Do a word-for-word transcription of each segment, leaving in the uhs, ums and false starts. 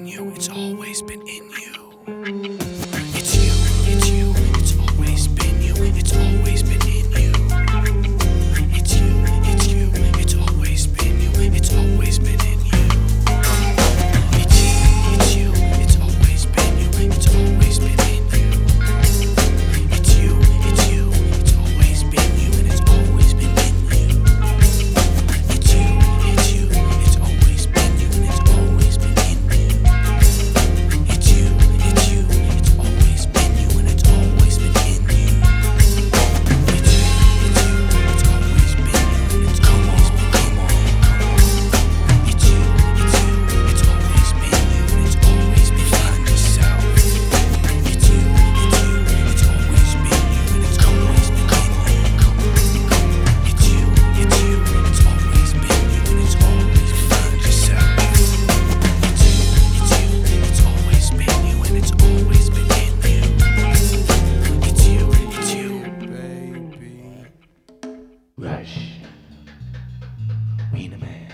in you, it's always been in you. It's you, it's you, it's always been you, it's always been in you. It's you, it's you, it's always been you, it's always been in you. It's you, it's you, it's always been you, it's always been in you. It's you, it's you, it's always been you, and it's always been in you. It's you, it's you, it's always been you, and it's always been in you. It's you, it's you, it's always been you, and it's always been in you. It's you, it's you, it's always been you, and it's always been in you. It's you, it's you, it's always been you, and it's always been find yourself. It's you, it's you, it's always been you, and it's always been in you. It's you, it's you, it's always been you, and it's always find yourself. It's you, it's you, it's always been you, and it's always been in you. It's you, it's you, baby. Rush. We the man.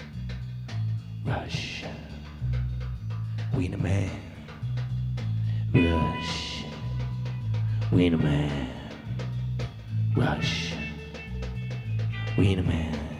Rush. We the man. Rush. We the man. Rush. We the man.